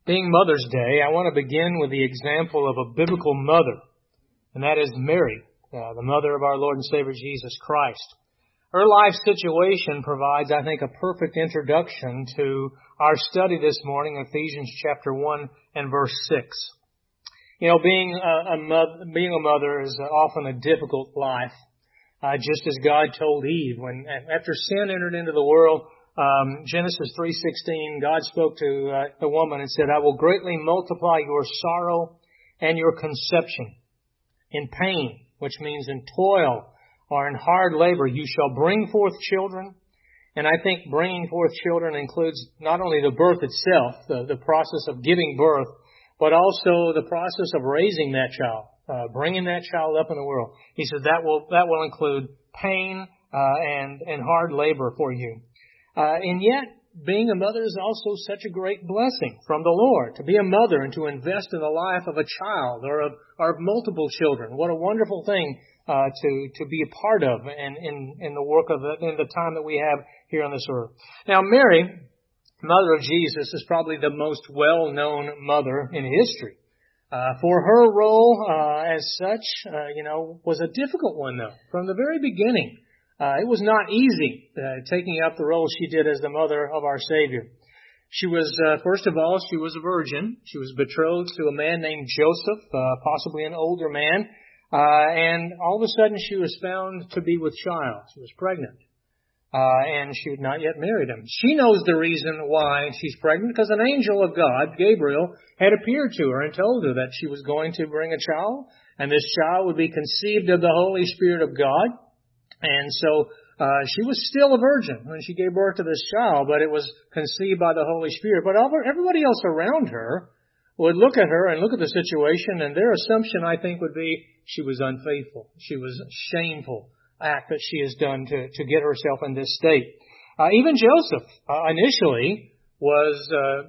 Being Mother's Day, I want to begin with the example of a biblical mother, and that is Mary, the mother of our Lord and Savior Jesus Christ. Her life situation provides, I think, a perfect introduction to our study this morning, Ephesians chapter 1 and verse 6. You know, being a mother is often a difficult life, just as God told Eve when after sin entered into the world. Genesis 3:16, God spoke to the woman and said, "I will greatly multiply your sorrow and your conception. In pain, which means in toil or in hard labor, you shall bring forth children." And I think bringing forth children includes not only the birth itself, the process of giving birth, but also the process of raising that child, bringing that child up in the world. He said that will include pain and hard labor for you. And yet, being a mother is also such a great blessing from the Lord. To be a mother and to invest in the life of a child or of multiple children. What a wonderful thing to be a part of in the work of in the time that we have here on this earth. Now, Mary, mother of Jesus, is probably the most well-known mother in history. For her role as such, was a difficult one, though, from the very beginning. It was not easy taking up the role she did as the mother of our Savior. She was, first of all, she was a virgin. She was betrothed to a man named Joseph, possibly an older man. And all of a sudden she was found to be with child. She was pregnant. And she had not yet married him. She knows the reason why she's pregnant because an angel of God, Gabriel, had appeared to her and told her that she was going to bring a child. And this child would be conceived of the Holy Spirit of God. And so she was still a virgin when she gave birth to this child, but it was conceived by the Holy Spirit. But everybody else around her would look at her and look at the situation, and their assumption, I think, would be she was unfaithful. She was a shameful act that she has done to get herself in this state. Even Joseph initially was,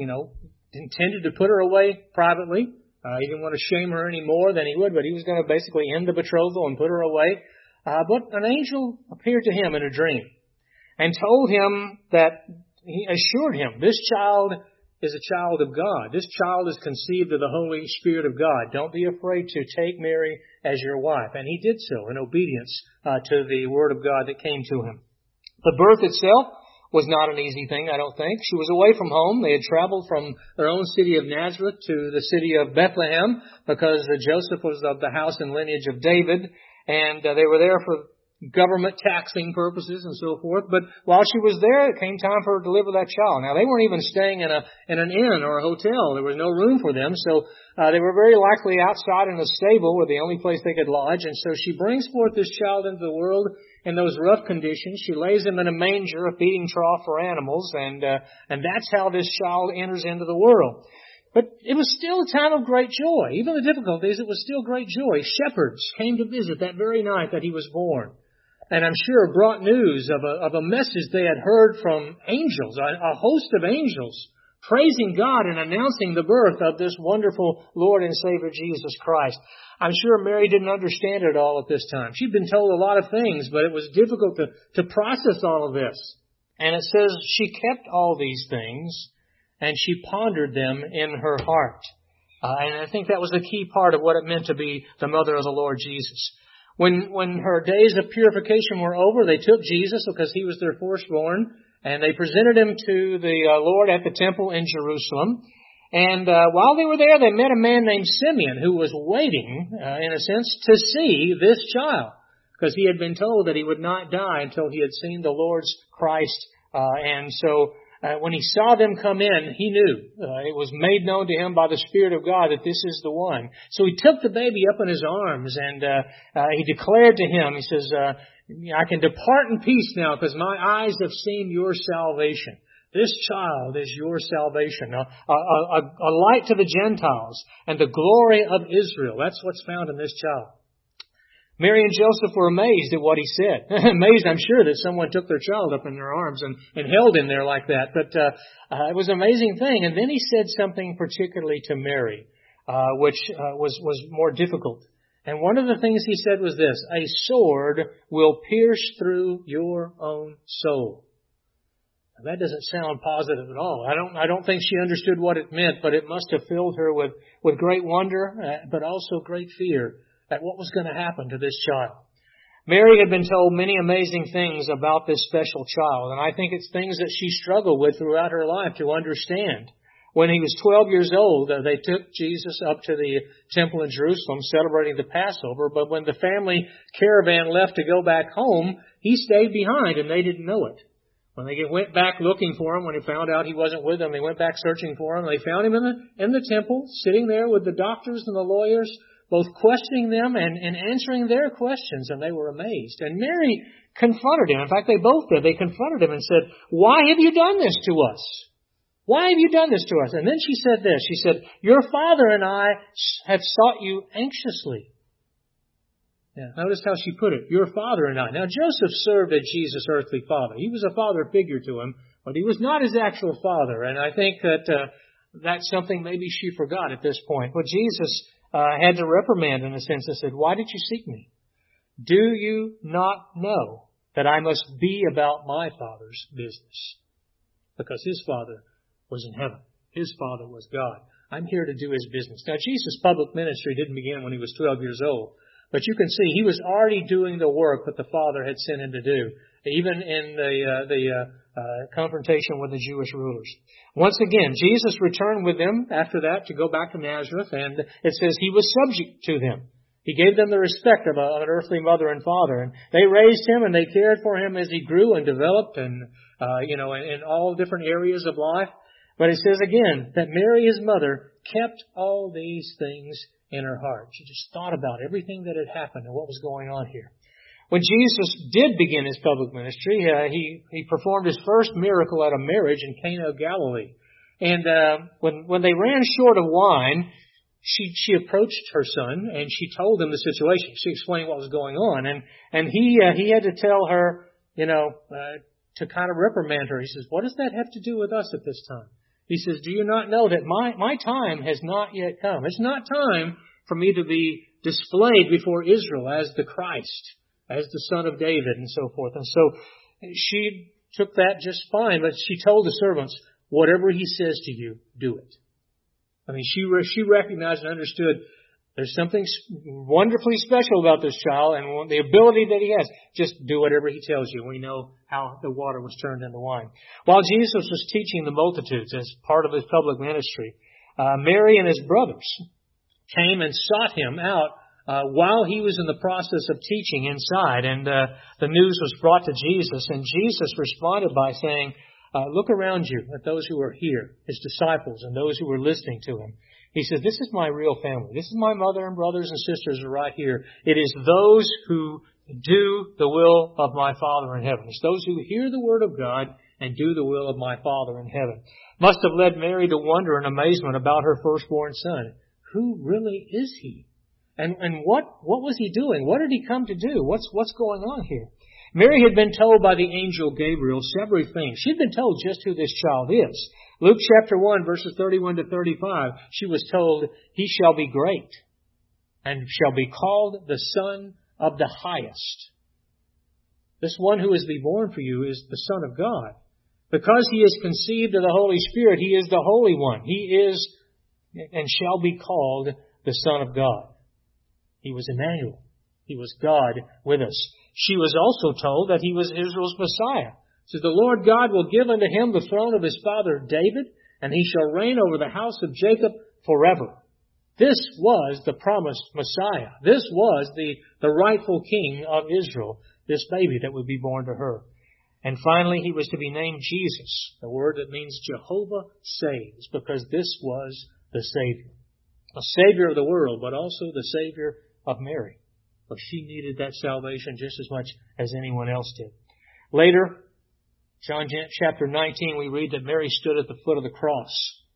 intended to put her away privately. He didn't want to shame her any more than he would, but he was going to basically end the betrothal and put her away. But an angel appeared to him in a dream and told him that he assured him, this child is a child of God. This child is conceived of the Holy Spirit of God. Don't be afraid to take Mary as your wife. And he did so in obedience to the word of God that came to him. The birth itself was not an easy thing, I don't think. She was away from home. They had traveled from their own city of Nazareth to the city of Bethlehem because Joseph was of the house and lineage of David. And they were there for government taxing purposes and so forth. But while she was there, it came time for her to deliver that child. Now, they weren't even staying in an inn or a hotel. There was no room for them. So they were very likely outside in a stable were the only place they could lodge. And so she brings forth this child into the world in those rough conditions. She lays him in a manger, a feeding trough for animals. And that's how this child enters into the world. But it was still a time of great joy. Even the difficulties, it was still great joy. Shepherds came to visit that very night that he was born. And I'm sure brought news of a message they had heard from angels, a host of angels, praising God and announcing the birth of this wonderful Lord and Savior Jesus Christ. I'm sure Mary didn't understand it all at this time. She'd been told a lot of things, but it was difficult to process all of this. And it says she kept all these things and she pondered them in her heart. And I think that was the key part of what it meant to be the mother of the Lord Jesus. When her days of purification were over, they took Jesus because he was their firstborn, and they presented him to the Lord at the temple in Jerusalem. And while they were there, they met a man named Simeon who was waiting, in a sense, to see this child, because he had been told that he would not die until he had seen the Lord's Christ. And so when he saw them come in, he knew. It was made known to him by the Spirit of God that this is the one. So he took the baby up in his arms and he declared to him, he says, I can depart in peace now because my eyes have seen your salvation. This child is your salvation. A light to the Gentiles and the glory of Israel. That's what's found in this child. Mary and Joseph were amazed at what he said. Amazed, I'm sure, that someone took their child up in their arms and held him there like that. But it was an amazing thing. And then he said something particularly to Mary, which was more difficult. And one of the things he said was this: a sword will pierce through your own soul. That doesn't sound positive at all. I don't think she understood what it meant, but it must have filled her with great wonder, but also great fear at what was going to happen to this child. Mary had been told many amazing things about this special child, and I think it's things that she struggled with throughout her life to understand. When he was 12 years old, they took Jesus up to the temple in Jerusalem celebrating the Passover, but when the family caravan left to go back home, he stayed behind and they didn't know it. When they went back looking for him, when they found out he wasn't with them, they went back searching for him. They found him in the temple, sitting there with the doctors and the lawyers, both questioning them and answering their questions, and they were amazed. And Mary confronted him. In fact, they both did. They confronted him and said, "Why have you done this to us? Why have you done this to us?" And then she said this. She said, "Your father and I have sought you anxiously." Yeah, notice how she put it. Your father and I. Now, Joseph served as Jesus' earthly father. He was a father figure to him, but he was not his actual father. And I think that that's something maybe she forgot at this point. But Jesus had to reprimand in a sense and said, "Why did you seek me? Do you not know that I must be about my Father's business?" Because his Father was in heaven. His Father was God. I'm here to do his business. Now, Jesus' public ministry didn't begin when he was 12 years old. But you can see he was already doing the work that the Father had sent him to do, even in the confrontation with the Jewish rulers. Once again, Jesus returned with them after that to go back to Nazareth, and it says he was subject to them. He gave them the respect of an earthly mother and father, and they raised him and they cared for him as he grew and developed, and in all different areas of life. But it says again that Mary, his mother, kept all these things in her heart. She just thought about everything that had happened and what was going on here. When Jesus did begin his public ministry, he performed his first miracle at a marriage in Cana of Galilee. And when they ran short of wine, she approached her son and she told him the situation. She explained what was going on, and he had to tell her, to kind of reprimand her. He says, "What does that have to do with us at this time?" He says, "Do you not know that my time has not yet come? It's not time for me to be displayed before Israel as the Christ, as the Son of David," and so forth. And so she took that just fine, but she told the servants, "Whatever he says to you, do it." I mean, she recognized and understood there's something wonderfully special about this child and the ability that he has. Just do whatever he tells you. We know how the water was turned into wine. While Jesus was teaching the multitudes as part of his public ministry, Mary and his brothers came and sought him out while he was in the process of teaching inside. And the news was brought to Jesus, and Jesus responded by saying, "Look around you at those who are here, his disciples and those who were listening to him." He says, "This is my real family. This is my mother and brothers and sisters are right here. It is those who do the will of my Father in heaven." It's those who hear the word of God and do the will of my Father in heaven. Must have led Mary to wonder and amazement about her firstborn son. Who really is he? And what was he doing? What did he come to do? What's going on here? Mary had been told by the angel Gabriel several things. She'd been told just who this child is. Luke chapter 1, verses 31 to 35, she was told, "He shall be great and shall be called the Son of the Highest." This one who is to be born for you is the Son of God. Because he is conceived of the Holy Spirit, he is the Holy One. He is and shall be called the Son of God. He was Emmanuel. He was God with us. She was also told that he was Israel's Messiah. It says, "The Lord God will give unto him the throne of his father David, and he shall reign over the house of Jacob forever." This was the promised Messiah. This was the rightful king of Israel, this baby that would be born to her. And finally, he was to be named Jesus, the word that means Jehovah saves, because this was the Savior. A Savior of the world, but also the Savior of Mary. But she needed that salvation just as much as anyone else did. Later, John chapter 19, we read that Mary stood at the foot of the cross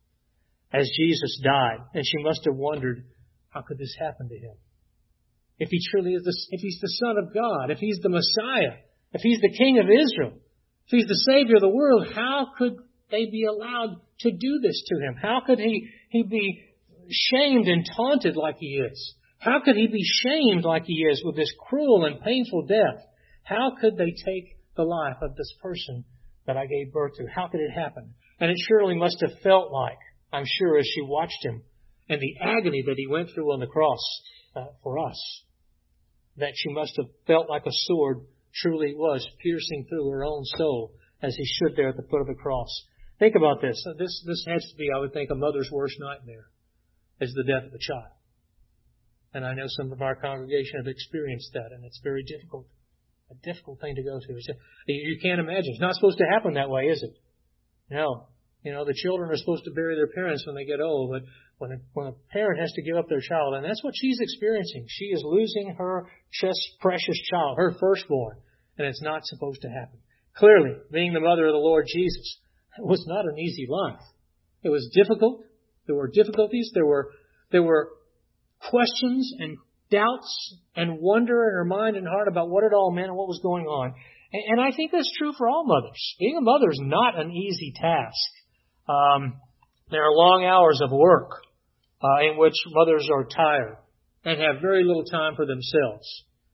as Jesus died. And she must have wondered, how could this happen to him? If he truly is if he's the Son of God, if he's the Messiah, if he's the King of Israel, if he's the Savior of the world, how could they be allowed to do this to him? How could he be shamed and taunted like he is? How could he be shamed like he is with this cruel and painful death? How could they take the life of this person that I gave birth to? How could it happen? And it surely must have felt like, I'm sure, as she watched him and the agony that he went through on the cross for us, that she must have felt like a sword truly was piercing through her own soul as he stood there at the foot of the cross. Think about this. This has to be, I would think, a mother's worst nightmare, is the death of a child. And I know some of our congregation have experienced that, and it's very difficult. A difficult thing to go through. You can't imagine. It's not supposed to happen that way, is it? No. The children are supposed to bury their parents when they get old, but when a parent has to give up their child, and that's what she's experiencing. She is losing her precious child, her firstborn, and it's not supposed to happen. Clearly, being the mother of the Lord Jesus, it was not an easy life. It was difficult. There were difficulties. There were questions and doubts and wonder in her mind and heart about what it all meant and what was going on. And I think that's true for all mothers. Being a mother is not an easy task. There are long hours of work in which mothers are tired and have very little time for themselves.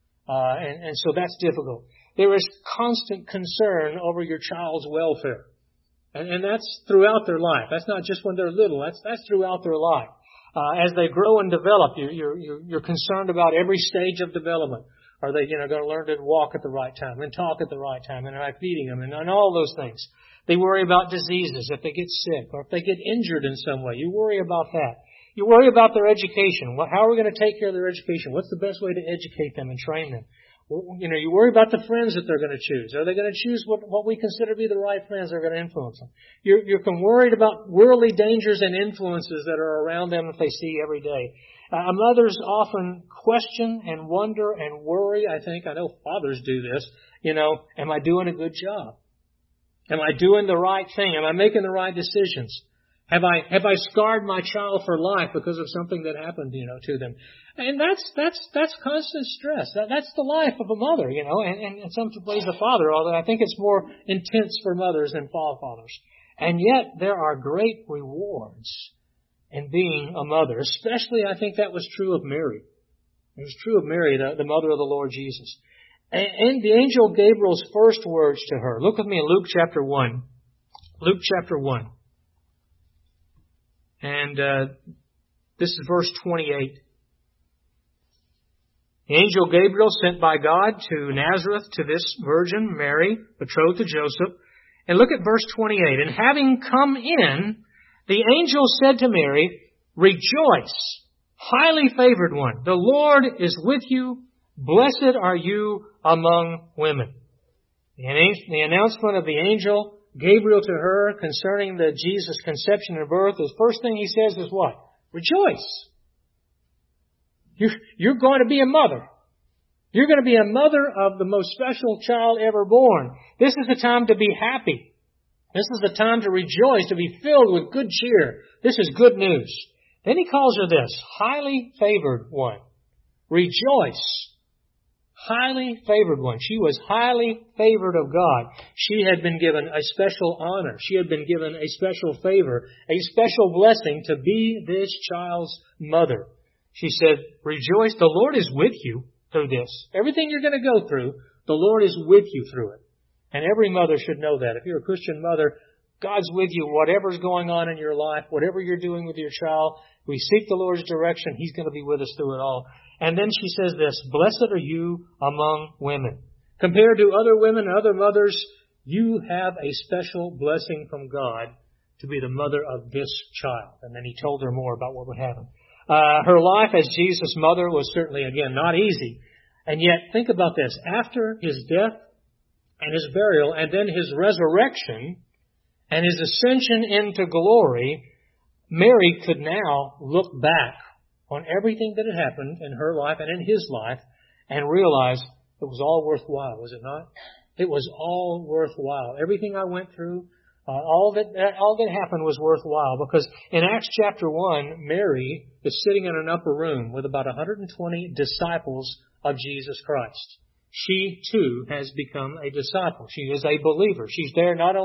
And so that's difficult. There is constant concern over your child's welfare. And that's throughout their life. That's not just when they're little. That's throughout their life. As they grow and develop, you're concerned about every stage of development. Are they, going to learn to walk at the right time and talk at the right time? And am I feeding them? And all those things. They worry about diseases, if they get sick or if they get injured in some way. You worry about that. You worry about their education. How are we going to take care of their education? What's the best way to educate them and train them? You worry about the friends that they're going to choose. Are they going to choose what we consider to be the right friends that are going to influence them? You're worried about worldly dangers and influences that are around them that they see every day. Mothers often question and wonder and worry. I know fathers do this. Am I doing a good job? Am I doing the right thing? Am I making the right decisions? Have I scarred my child for life because of something that happened, to them? And that's constant stress. That's the life of a mother, and in some ways a father, although I think it's more intense for mothers than fathers. And yet there are great rewards in being a mother. Especially, I think that was true of Mary. It was true of Mary, the mother of the Lord Jesus. And the angel Gabriel's first words to her. Look with me in Luke chapter 1. Luke chapter 1. And this is verse 28. The angel Gabriel sent by God to Nazareth to this virgin, Mary, betrothed to Joseph. And look at verse 28. And having come in, the angel said to Mary, "Rejoice, highly favored one. The Lord is with you. Blessed are you among women." The announcement of the angel Gabriel to her concerning the Jesus conception and birth, the first thing he says is what? Rejoice. You're going to be a mother. You're going to be a mother of the most special child ever born. This is the time to be happy. This is the time to rejoice, to be filled with good cheer. This is good news. Then he calls her this, highly favored one. Rejoice. Highly favored one. She was highly favored of God. She had been given a special honor. She had been given a special favor, a special blessing to be this child's mother. She said, "Rejoice, the Lord is with you through this." Everything you're going to go through, the Lord is with you through it. And every mother should know that. If you're a Christian mother, God's with you. Whatever's going on in your life, whatever you're doing with your child, we seek the Lord's direction. He's going to be with us through it all. And then she says this, "Blessed are you among women." Compared to other women and other mothers, you have a special blessing from God to be the mother of this child. And then he told her more about what would happen. Her life as Jesus' mother was certainly, again, not easy. And yet, think about this. After his death and his burial and then his resurrection and his ascension into glory, Mary could now look back on everything that had happened in her life and in his life and realize it was all worthwhile, was it not? It was all worthwhile. Everything I went through, all that happened was worthwhile, because in Acts chapter 1, Mary is sitting in an upper room with about 120 disciples of Jesus Christ. She, too, has become a disciple. She is a believer. She's there not only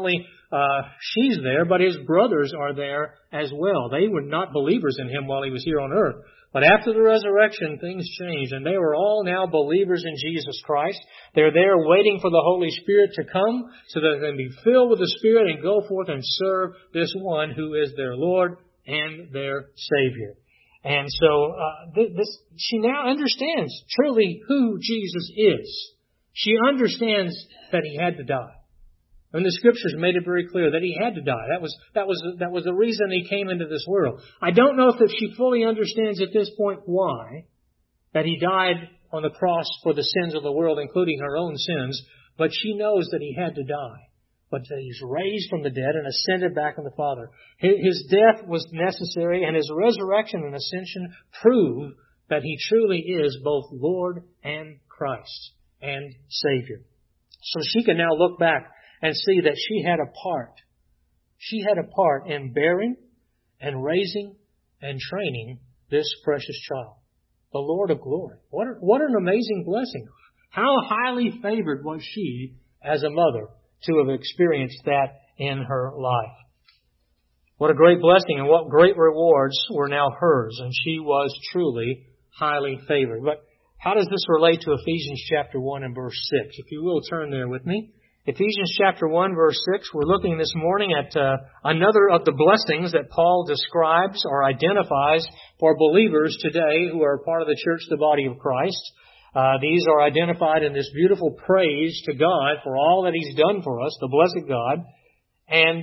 she's there, but his brothers are there as well. They were not believers in him while he was here on earth. But after the resurrection, things changed, and they were all now believers in Jesus Christ. They're there waiting for the Holy Spirit to come so that they can be filled with the Spirit and go forth and serve this one who is their Lord and their Savior. And so she now understands truly who Jesus is. She understands that he had to die. And the Scriptures made it very clear that he had to die. That was the reason he came into this world. I don't know if she fully understands at this point why that he died on the cross for the sins of the world, including her own sins, but she knows that he had to die. But that he's raised from the dead and ascended back in the Father. His death was necessary, and his resurrection and ascension prove that he truly is both Lord and Christ and Savior. So she can now look back and see that she had a part. She had a part in bearing and raising and training this precious child, the Lord of glory. What an amazing blessing. How highly favored was she as a mother to have experienced that in her life. What a great blessing and what great rewards were now hers, and she was truly highly favored. But how does this relate to Ephesians chapter 1 and verse 6? If you will turn there with me. Ephesians chapter 1 verse 6, we're looking this morning at another of the blessings that Paul describes or identifies for believers today who are part of the church, the body of Christ. These are identified in this beautiful praise to God for all that He's done for us, the blessed God. And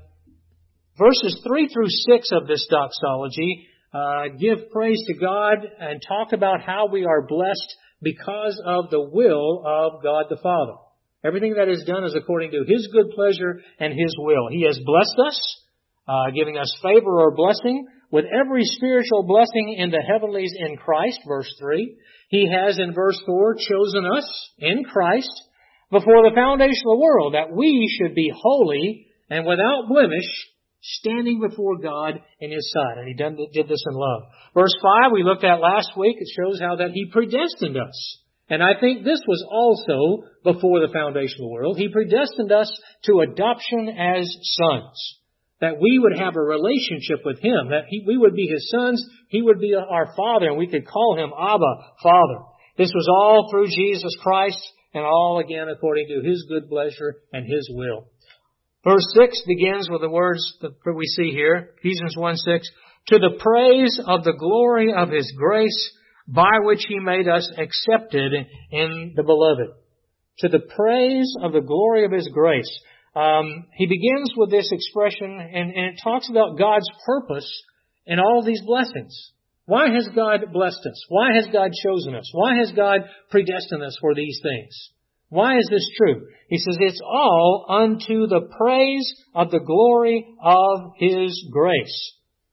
verses 3 through 6 of this doxology give praise to God and talk about how we are blessed because of the will of God the Father. Everything that is done is according to His good pleasure and His will. He has blessed us, giving us favor or blessing with every spiritual blessing in the heavenlies in Christ, verse 3. He has, in verse 4, chosen us in Christ before the foundation of the world, that we should be holy and without blemish, standing before God in His sight. And He did this in love. Verse 5, we looked at last week. It shows how that He predestined us. And I think this was also before the foundation of the world. He predestined us to adoption as sons, that we would have a relationship with Him, that we would be His sons, He would be our Father, and we could call Him Abba, Father. This was all through Jesus Christ, and all again according to His good pleasure and His will. Verse 6 begins with the words that we see here, Ephesians 1:6, to the praise of the glory of His grace, by which He made us accepted in the Beloved. To the praise of the glory of His grace. He begins with this expression, and it talks about God's purpose in all these blessings. Why has God blessed us? Why has God chosen us? Why has God predestined us for these things? Why is this true? He says it's all unto the praise of the glory of His grace.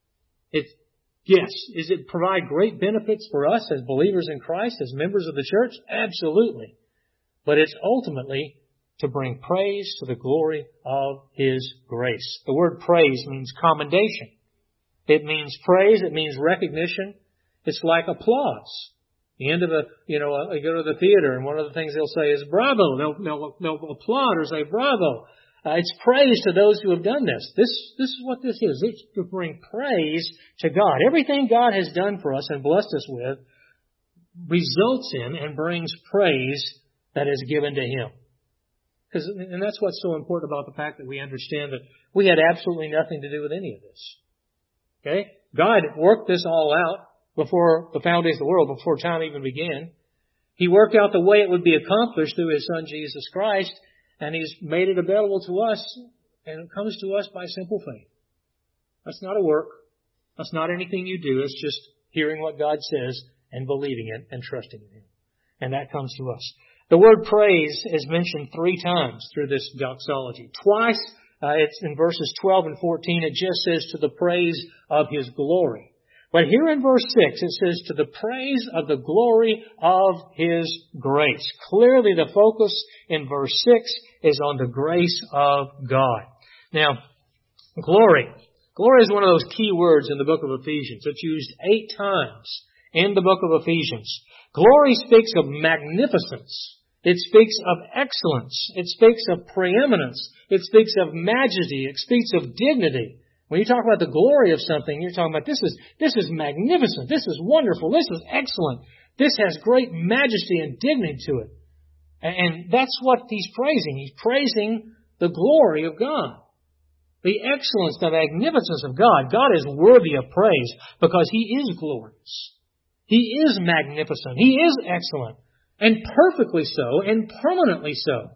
Yes, does it provide great benefits for us as believers in Christ, as members of the church? Absolutely. But it's ultimately to bring praise to the glory of His grace. The word praise means commendation. It means praise. It means recognition. It's like applause. The end of you go to the theater and one of the things they'll say is bravo. They'll applaud or say bravo. It's praise to those who have done this. This is what this is. It's to bring praise to God. Everything God has done for us and blessed us with results in and brings praise that is given to Him. And that's what's so important about the fact that we understand that we had absolutely nothing to do with any of this. Okay? God worked this all out before the foundation of the world, before time even began. He worked out the way it would be accomplished through His Son, Jesus Christ, and He's made it available to us, and it comes to us by simple faith. That's not a work. That's not anything you do. It's just hearing what God says and believing it and trusting in Him. And that comes to us. The word praise is mentioned 3 times through this doxology. Twice, it's in verses 12 and 14, it just says to the praise of His glory. But here in verse 6, it says to the praise of the glory of His grace. Clearly the focus in verse 6 is on the grace of God. Now, glory. Glory is one of those key words in the book of Ephesians. It's used 8 times in the book of Ephesians. Glory speaks of magnificence. It speaks of excellence. It speaks of preeminence. It speaks of majesty. It speaks of dignity. When you talk about the glory of something, you're talking about this is magnificent. This is wonderful. This is excellent. This has great majesty and dignity to it. And that's what he's praising. He's praising the glory of God. The excellence, the magnificence of God. God is worthy of praise because He is glorious. He is magnificent. He is excellent. And perfectly so, and permanently so.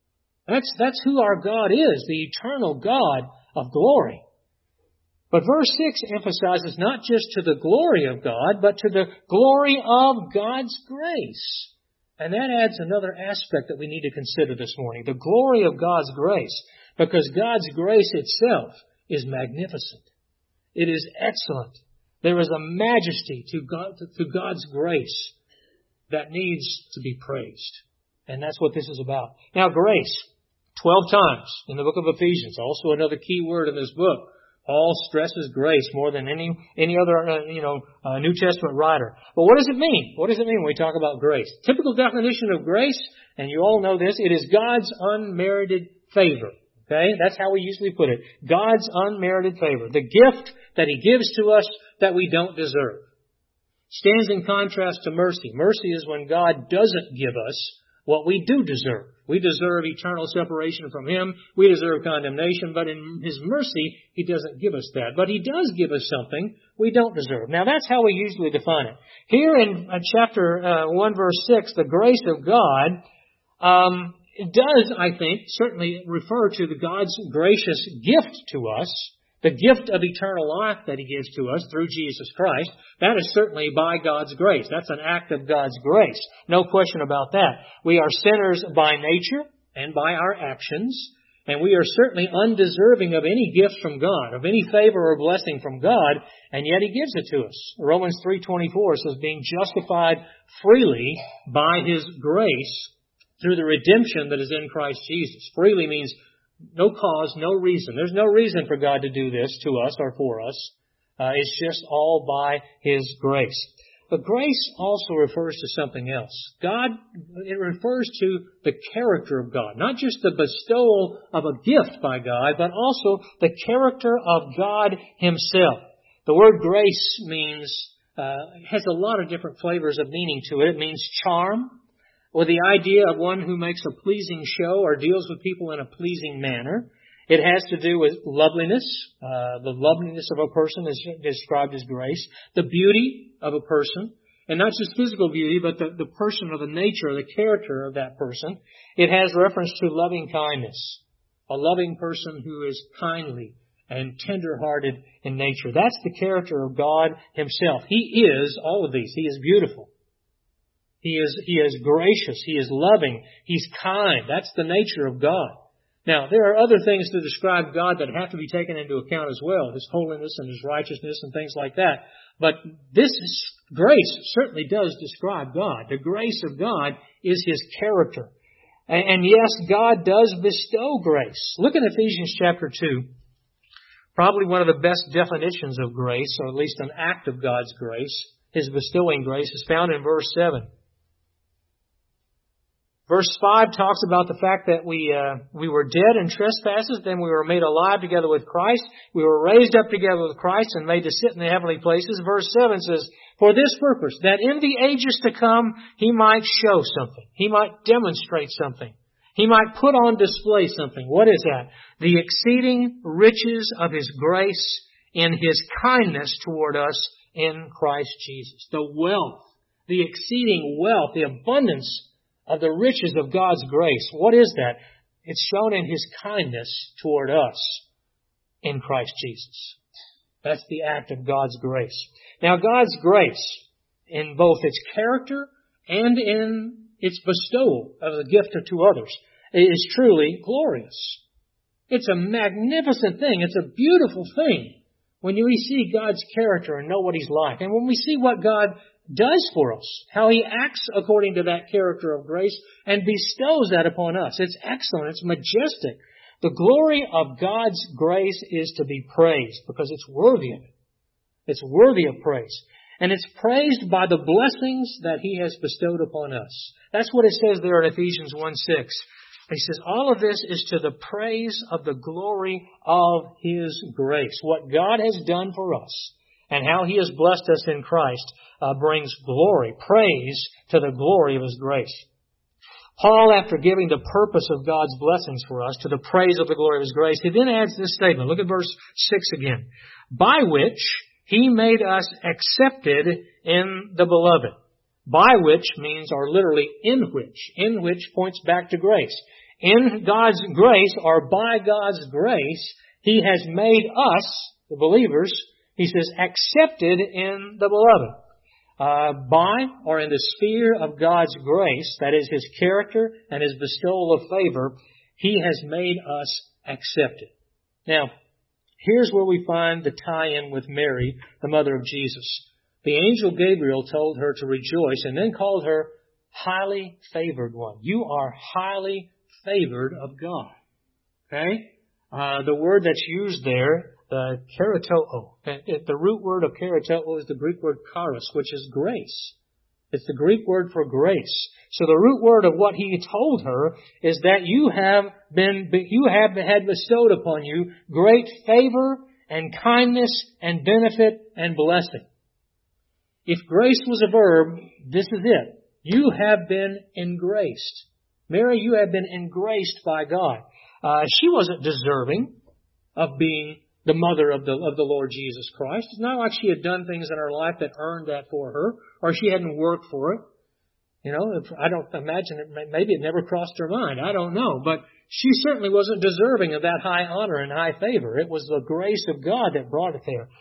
That's who our God is, the eternal God of glory. But verse 6 emphasizes not just to the glory of God, but to the glory of God's grace. And that adds another aspect that we need to consider this morning. The glory of God's grace. Because God's grace itself is magnificent. It is excellent. There is a majesty to God's grace that needs to be praised. And that's what this is about. Now, grace, 12 times in the book of Ephesians, also another key word in this book. Paul stresses grace more than any other, New Testament writer. But what does it mean? What does it mean when we talk about grace? Typical definition of grace, and you all know this, it is God's unmerited favor. Okay? That's how we usually put it. God's unmerited favor. The gift that He gives to us that we don't deserve. Stands in contrast to mercy. Mercy is when God doesn't give us what we do deserve. We deserve eternal separation from Him. We deserve condemnation, but in His mercy, He doesn't give us that. But He does give us something we don't deserve. Now, that's how we usually define it. Here in chapter 1, verse 6, the grace of God, it does, I think, certainly refer to God's gracious gift to us, the gift of eternal life that He gives to us through Jesus Christ. That is certainly by God's grace. That's an act of God's grace. No question about that. We are sinners by nature and by our actions, and we are certainly undeserving of any gift from God, of any favor or blessing from God, and yet He gives it to us. Romans 3:24 says, being justified freely by His grace through the redemption that is in Christ Jesus. Freely means no cause, no reason. There's no reason for God to do this to us or for us. It's just all by His grace. But grace also refers to something else. It refers to the character of God. Not just the bestowal of a gift by God, but also the character of God Himself. The word grace has a lot of different flavors of meaning to it. It means charm, or the idea of one who makes a pleasing show or deals with people in a pleasing manner. It has to do with loveliness. The loveliness of a person is described as grace. The beauty of a person. And not just physical beauty, but the person or the nature, the character of that person. It has reference to loving kindness. A loving person who is kindly and tender-hearted in nature. That's the character of God Himself. He is all of these. He is beautiful. He is gracious. He is loving. He's kind. That's the nature of God. Now, there are other things to describe God that have to be taken into account as well. His holiness and His righteousness and things like that. But this grace certainly does describe God. The grace of God is His character. And yes, God does bestow grace. Look at Ephesians chapter 2. Probably one of the best definitions of grace, or at least an act of God's grace, His bestowing grace, is found in verse 7. Verse 5 talks about the fact that we were dead in trespasses, then we were made alive together with Christ. We were raised up together with Christ and made to sit in the heavenly places. Verse 7 says, for this purpose, that in the ages to come, He might show something. He might demonstrate something. He might put on display something. What is that? The exceeding riches of His grace in His kindness toward us in Christ Jesus. The wealth, the exceeding wealth, the abundance of the riches of God's grace. What is that? It's shown in His kindness toward us in Christ Jesus. That's the act of God's grace. Now, God's grace, in both its character and in its bestowal of the gift to others, is truly glorious. It's a magnificent thing. It's a beautiful thing when we see God's character and know what He's like. And when we see what God does for us, how He acts according to that character of grace and bestows that upon us. It's excellent. It's majestic. The glory of God's grace is to be praised because it's worthy of it. It's worthy of praise. And it's praised by the blessings that He has bestowed upon us. That's what it says there in Ephesians 1:6. He says, all of this is to the praise of the glory of His grace. What God has done for us and how He has blessed us in Christ brings glory, praise to the glory of His grace. Paul, after giving the purpose of God's blessings for us to the praise of the glory of His grace, he then adds this statement. Look at verse 6 again. By which He made us accepted in the Beloved. By which means, or literally in which points back to grace. In God's grace, or by God's grace, He has made us, the believers, He says, accepted in the Beloved. By, or in the sphere of God's grace, that is His character and His bestowal of favor, He has made us accepted. Now, here's where we find the tie-in with Mary, the mother of Jesus. The angel Gabriel told her to rejoice and then called her highly favored one. You are highly favored of God. Okay? The word that's used there, the keratoo. The root word of keratoo is the Greek word charis, which is grace. It's the Greek word for grace. So the root word of what He told her is that you have had bestowed upon you great favor and kindness and benefit and blessing. If grace was a verb, this is it. You have been engraced. Mary, you have been engraced by God. She wasn't deserving of being the mother of the Lord Jesus Christ. It's not like she had done things in her life that earned that for her, or she hadn't worked for it. You know, I don't imagine it. Maybe it never crossed her mind. I don't know. But she certainly wasn't deserving of that high honor and high favor. It was the grace of God that brought it there.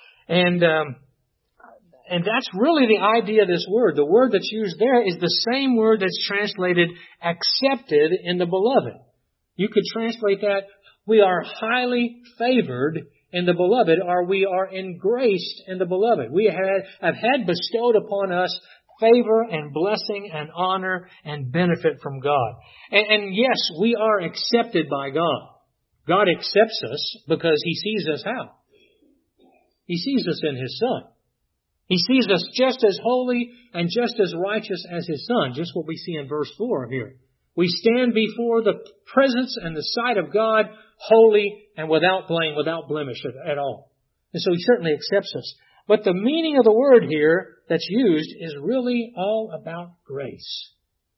And that's really the idea of this word. The word that's used there is the same word that's translated accepted in the Beloved. You could translate that, we are highly favored in the Beloved, or we are engraced in the Beloved. We have had bestowed upon us favor and blessing and honor and benefit from God. And yes, we are accepted by God. God accepts us because He sees us how? He sees us in His Son. He sees us just as holy and just as righteous as His Son, just what we see in verse 4 here. We stand before the presence and the sight of God holy and without blame, without blemish at all. And so He certainly accepts us. But the meaning of the word here that's used is really all about grace.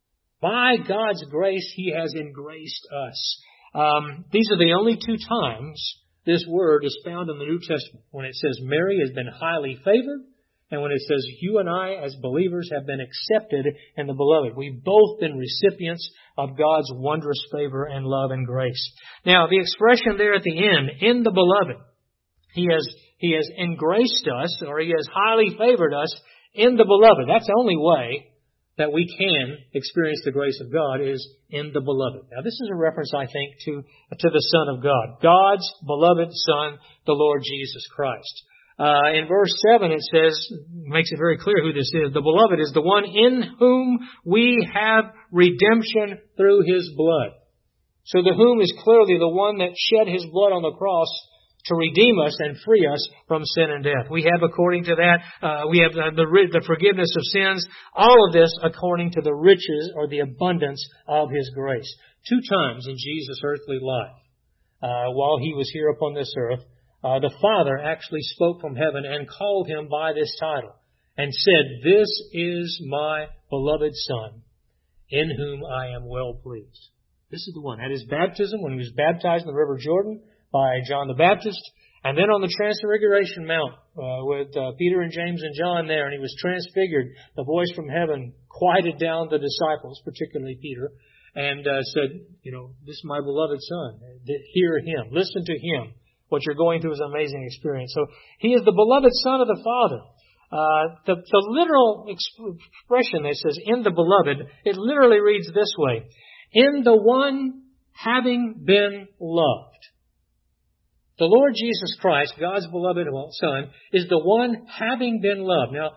By God's grace, He has engraced us. These are the only two times this word is found in the New Testament. When it says Mary has been highly favored, and when it says you and I as believers have been accepted in the Beloved. We've both been recipients of God's wondrous favor and love and grace. Now, the expression there at the end, in the Beloved, He has engraced us, or He has highly favored us in the Beloved. That's the only way that we can experience the grace of God is in the Beloved. Now, this is a reference, I think, to the Son of God. God's beloved Son, the Lord Jesus Christ. In verse 7 it says, makes it very clear who this is. The Beloved is the one in whom we have redemption through His blood. So the whom is clearly the one that shed His blood on the cross to redeem us and free us from sin and death. We have, according to that, we have the forgiveness of sins. All of this according to the riches or the abundance of His grace. 2 times in Jesus' earthly life, while He was here upon this earth, the Father actually spoke from heaven and called Him by this title and said, "This is my beloved Son, in whom I am well pleased." This is the one. At His baptism, when He was baptized in the River Jordan by John the Baptist, and then on the Transfiguration Mount with Peter and James and John there, and He was transfigured, the voice from heaven quieted down the disciples, particularly Peter, and said, "This is my beloved Son. Hear Him. Listen to Him. What you're going through is an amazing experience." So He is the beloved Son of the Father. The literal expression that says, in the Beloved, it literally reads this way: in the one having been loved. The Lord Jesus Christ, God's beloved Son, is the one having been loved. Now,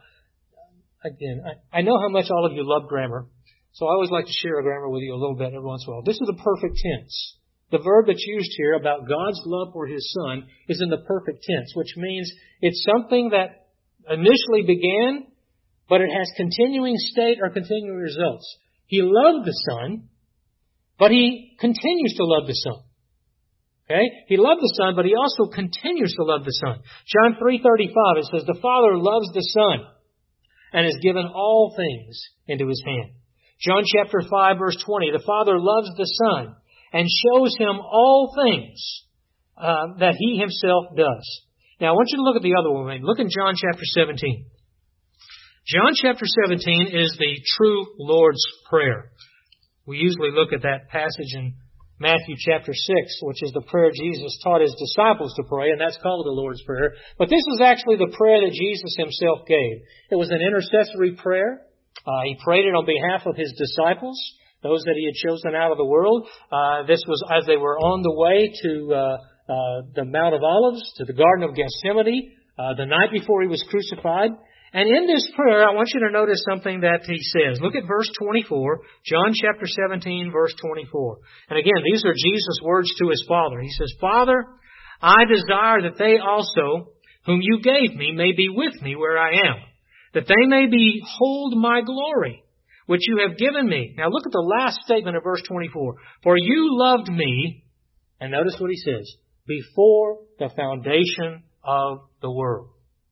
again, I know how much all of you love grammar, so I always like to share a grammar with you a little bit every once in a while. This is the perfect tense. The verb that's used here about God's love for His Son is in the perfect tense, which means it's something that initially began but it has continuing state or continuing results. He loved the Son, but He continues to love the Son. Okay? He loved the Son, but He also continues to love the Son. John 3:35, it says, the Father loves the Son and has given all things into His hand. John chapter 5, verse 20, the Father loves the Son and shows Him all things that He Himself does. Now, I want you to look at the other one. Look in John chapter 17. John chapter 17 is the true Lord's Prayer. We usually look at that passage in Matthew chapter 6, which is the prayer Jesus taught His disciples to pray, and that's called the Lord's Prayer. But this is actually the prayer that Jesus Himself gave. It was an intercessory prayer. He prayed it on behalf of His disciples, those that He had chosen out of the world. This was as they were on the way to the Mount of Olives, to the Garden of Gethsemane, the night before He was crucified. And in this prayer, I want you to notice something that He says. Look at verse 24, John chapter 17, verse 24. And again, these are Jesus' words to His Father. He says, Father, I desire that they also, whom You gave Me, may be with Me where I am, that they may behold My glory, which You have given Me. Now look at the last statement of verse 24. For You loved Me, and notice what He says, before the foundation of the world.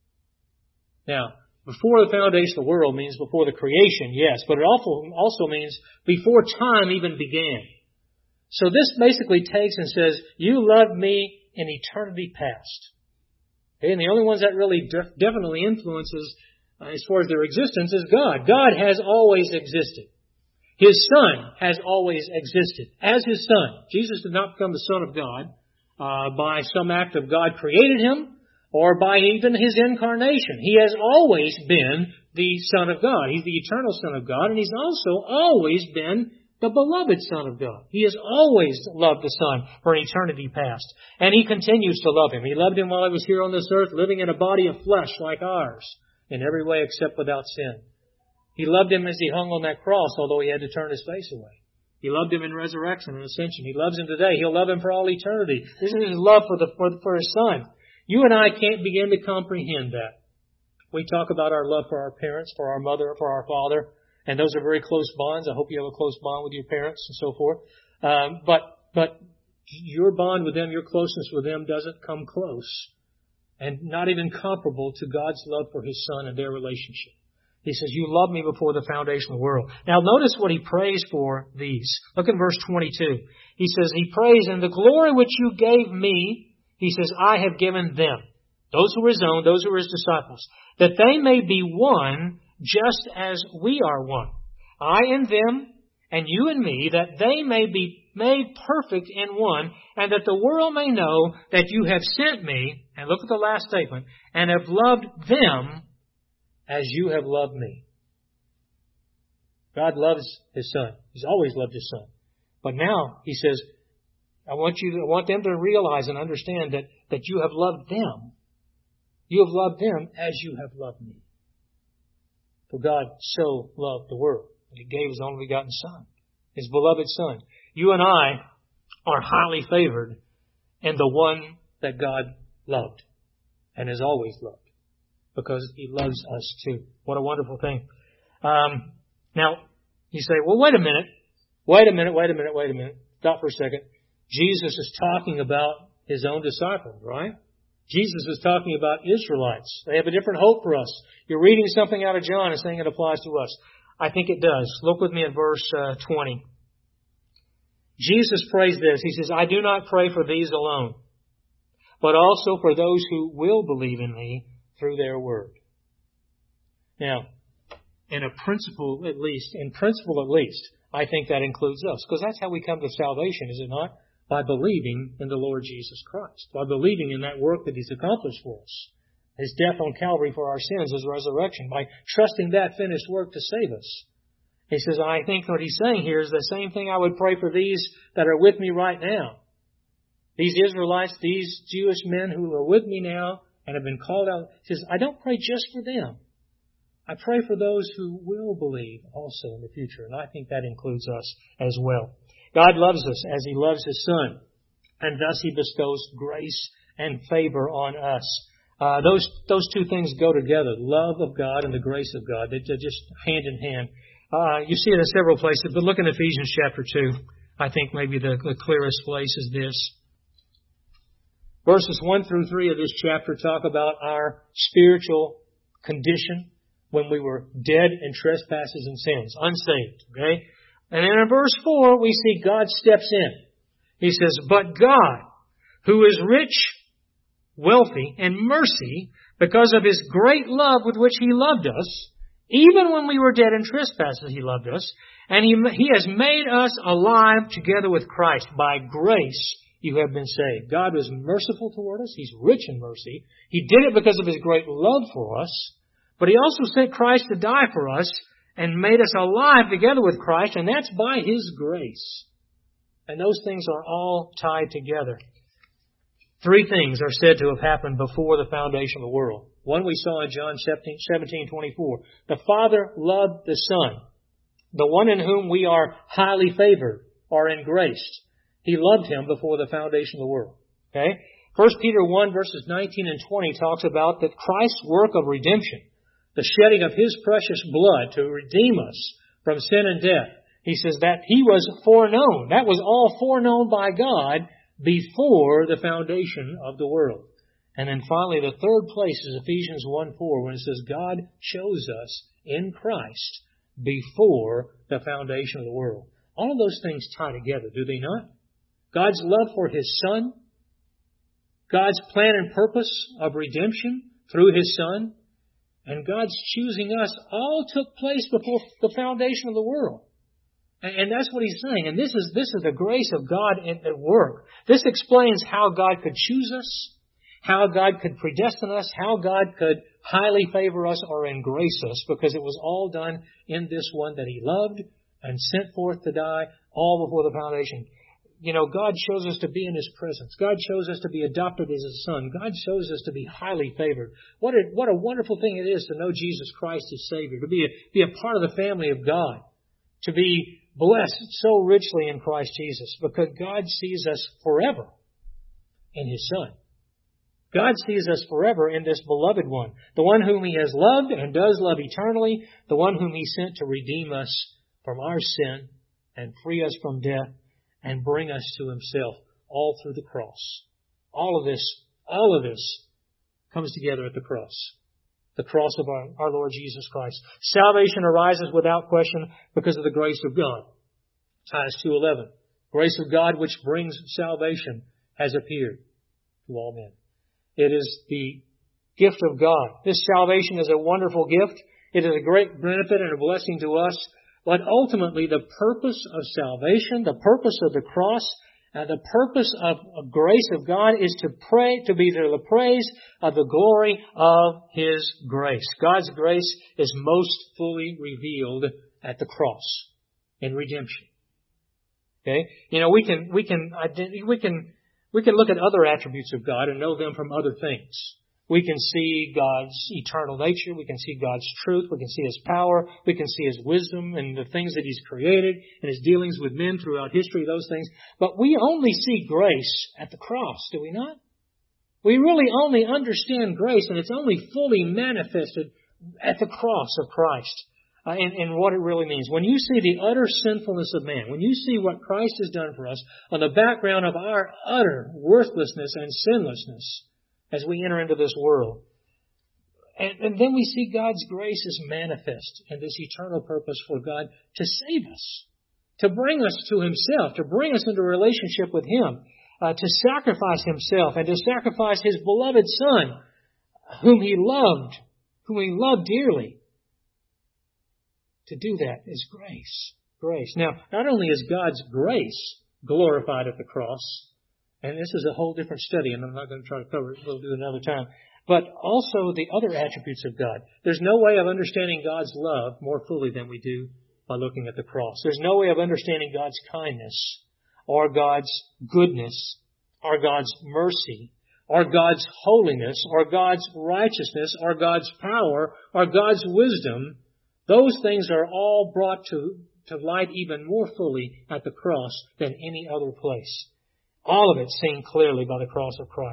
Now, before the foundation of the world means before the creation, yes, but it also means before time even began. So this basically takes and says, You loved Me in eternity past. Okay, and the only ones that really definitely influences as far as their existence is God. God has always existed. His Son has always existed as His Son. Jesus did not become the Son of God by some act of God created Him, or by even His incarnation. He has always been the Son of God. He's the eternal Son of God, and He's also always been the beloved Son of God. He has always loved the Son for eternity past, and He continues to love Him. He loved Him while He was here on this earth, living in a body of flesh like ours, in every way except without sin. He loved Him as He hung on that cross, although He had to turn His face away. He loved Him in resurrection and ascension. He loves Him today. He'll love Him for all eternity. This is His love for His Son. You and I can't begin to comprehend that. We talk about our love for our parents, for our mother, for our father, and those are very close bonds. I hope you have a close bond with your parents and so forth. But your bond with them, your closeness with them doesn't come close, and not even comparable to God's love for His Son and their relationship. He says, You loved Me before the foundation of the world. Now notice what He prays for these. Look in verse 22. He says, He prays, In the glory which You gave Me, He says, I have given them, those who are His own, those who are His disciples, that they may be one just as we are one. I and them, and You and Me, that they may be made perfect in one, and that the world may know that You have sent Me, and look at the last statement, and have loved them as You have loved Me. God loves His Son. He's always loved His Son. But now He says, I want them to realize and understand that You have loved them. You have loved them as You have loved Me. For God so loved the world that He gave His only begotten Son, His beloved Son. You and I are highly favored in the one that God loved and has always loved, because He loves us too. What a wonderful thing. Now, you say, well, wait a minute. Stop for a second. Jesus is talking about His own disciples, right? Jesus is talking about Israelites. They have a different hope for us. You're reading something out of John and saying it applies to us. I think it does. Look with me at verse 20. Jesus prays this. He says, I do not pray for these alone, but also for those who will believe in Me through their word. Now, in principle at least, I think that includes us, because that's how we come to salvation, is it not? By believing in the Lord Jesus Christ, by believing in that work that He's accomplished for us, His death on Calvary for our sins, His resurrection, by trusting that finished work to save us. He says, I think what He's saying here is the same thing I would pray for these that are with me right now. These Israelites, these Jewish men who are with me now and have been called out. He says, I don't pray just for them. I pray for those who will believe also in the future, and I think that includes us as well. God loves us as He loves His Son, and thus He bestows grace and favor on us. Those two things go together, love of God and the grace of God. They're just hand in hand. You see it in several places, but look in Ephesians chapter 2. I think maybe the clearest place is this. Verses 1 through 3 of this chapter talk about our spiritual condition when we were dead in trespasses and sins, unsaved. Okay? And in verse 4, we see God steps in. He says, "But God, who is rich, wealthy, in mercy, because of His great love with which He loved us, even when we were dead in trespasses, He loved us, and He has made us alive together with Christ. By grace you have been saved." God was merciful toward us. He's rich in mercy. He did it because of His great love for us. But He also sent Christ to die for us and made us alive together with Christ, and that's by His grace. And those things are all tied together. Three things are said to have happened before the foundation of the world. One we saw in John 17:24. The Father loved the Son, the one in whom we are highly favored or engraced. He loved Him before the foundation of the world. Okay? 1 Peter 1 verses 19 and 20 talks about that Christ's work of redemption, the shedding of His precious blood to redeem us from sin and death. He says that He was foreknown. That was all foreknown by God before the foundation of the world. And then finally, the third place is Ephesians 1:4, when it says God chose us in Christ before the foundation of the world. All of those things tie together, do they not? God's love for His Son, God's plan and purpose of redemption through His Son, and God's choosing us all took place before the foundation of the world. And that's what He's saying. And this is the grace of God at work. This explains how God could choose us, how God could predestine us, how God could highly favor us or engrace us, because it was all done in this one that He loved and sent forth to die all before the foundation. You know, God chose us to be in His presence. God chose us to be adopted as His Son. God chose us to be highly favored. What a wonderful thing it is to know Jesus Christ as Savior, to be a part of the family of God, to be blessed so richly in Christ Jesus, because God sees us forever in His Son. God sees us forever in this beloved one, the one whom He has loved and does love eternally, the one whom He sent to redeem us from our sin and free us from death and bring us to Himself, all through the cross. All of this comes together at the cross. The cross of our Lord Jesus Christ. Salvation arises without question because of the grace of God. Titus 2:11. Grace of God which brings salvation has appeared to all men. It is the gift of God. This salvation is a wonderful gift. It is a great benefit and a blessing to us. But ultimately, the purpose of salvation, the purpose of the cross, the purpose of grace of God is to be to the praise of the glory of His grace. God's grace is most fully revealed at the cross in redemption. Okay, you know, we can look at other attributes of God and know them from other things. We can see God's eternal nature. We can see God's truth. We can see His power. We can see His wisdom and the things that He's created and His dealings with men throughout history, those things. But we only see grace at the cross, do we not? We really only understand grace, and it's only fully manifested at the cross of Christ and what it really means. When you see the utter sinfulness of man, when you see what Christ has done for us on the background of our utter worthlessness and sinlessness, as we enter into this world. And then we see God's grace is manifest in this eternal purpose for God to save us, to bring us to Himself, to bring us into a relationship with Him, to sacrifice Himself and to sacrifice His beloved Son, whom He loved dearly. To do that is grace. Grace. Now, not only is God's grace glorified at the cross, and this is a whole different study, and I'm not going to try to cover it. We'll do it another time. But also the other attributes of God. There's no way of understanding God's love more fully than we do by looking at the cross. There's no way of understanding God's kindness or God's goodness or God's mercy or God's holiness or God's righteousness or God's power or God's wisdom. Those things are all brought to light even more fully at the cross than any other place. All of it seen clearly by the cross of Christ.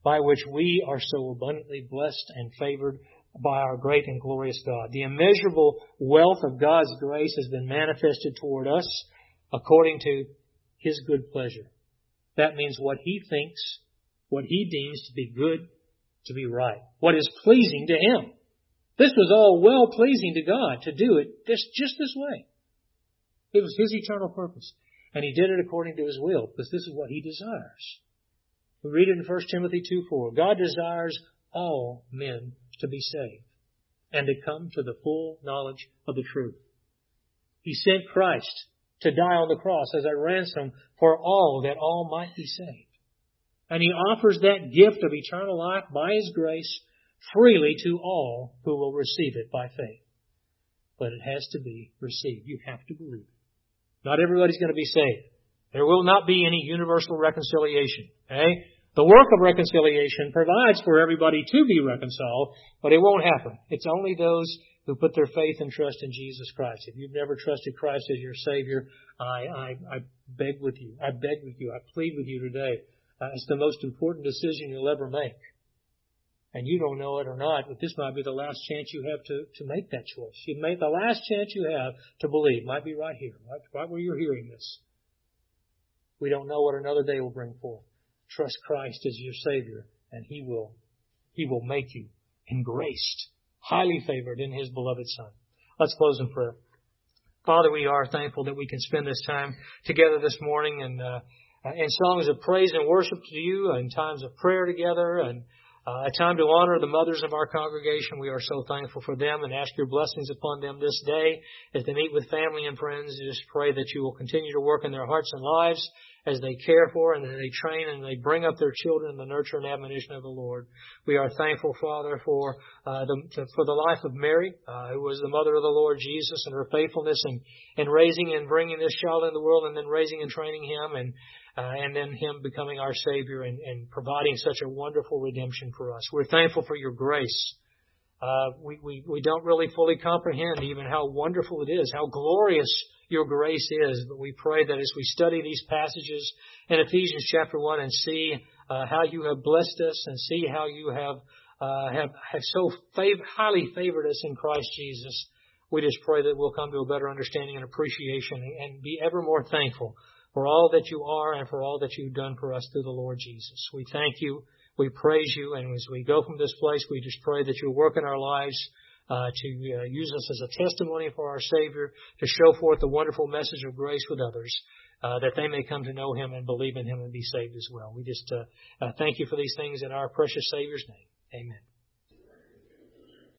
by which we are so abundantly blessed and favored by our great and glorious God. The immeasurable wealth of God's grace has been manifested toward us according to His good pleasure. That means what He thinks, what He deems to be good, to be right, what is pleasing to Him. This was all well pleasing to God to do it just this way. It was His eternal purpose. And He did it according to His will, because this is what He desires. We read it in 1 Timothy 2:4. God desires all men to be saved and to come to the full knowledge of the truth. He sent Christ to die on the cross as a ransom for all, that all might be saved. And He offers that gift of eternal life by His grace freely to all who will receive it by faith. But it has to be received. You have to believe it. Not everybody's going to be saved. There will not be any universal reconciliation. Okay? The work of reconciliation provides for everybody to be reconciled, but it won't happen. It's only those who put their faith and trust in Jesus Christ. If you've never trusted Christ as your Savior, I beg with you. I beg with you. I plead with you today. It's the most important decision you'll ever make. And you don't know it or not, but this might be the last chance you have to make that choice. You make the last chance you have to believe. Might be right here, right where you're hearing this. We don't know what another day will bring forth. Trust Christ as your Savior, and He will make you engraced, highly favored in His beloved Son. Let's close in prayer. Father, we are thankful that we can spend this time together this morning in songs of praise and worship to You, and times of prayer together, and a time to honor the mothers of our congregation. We are so thankful for them and ask Your blessings upon them this day as they meet with family and friends. Just pray that You will continue to work in their hearts and lives as they care for and they train and they bring up their children in the nurture and admonition of the Lord. We are thankful, Father, for the life of Mary, who was the mother of the Lord Jesus, and her faithfulness in raising and bringing this child into the world, and then raising and training him, and then Him becoming our Savior and providing such a wonderful redemption for us. We're thankful for Your grace. We don't really fully comprehend even how wonderful it is, how glorious Your grace is. But we pray that as we study these passages in Ephesians chapter 1 and see how You have blessed us, and see how You have so highly favored us in Christ Jesus, we just pray that we'll come to a better understanding and appreciation and be ever more thankful for all that You are and for all that You've done for us through the Lord Jesus. We thank You. We praise You. And as we go from this place, we just pray that You'll work in our lives to use us as a testimony for our Savior, to show forth the wonderful message of grace with others, that they may come to know Him and believe in Him and be saved as well. We just thank You for these things in our precious Savior's name. Amen.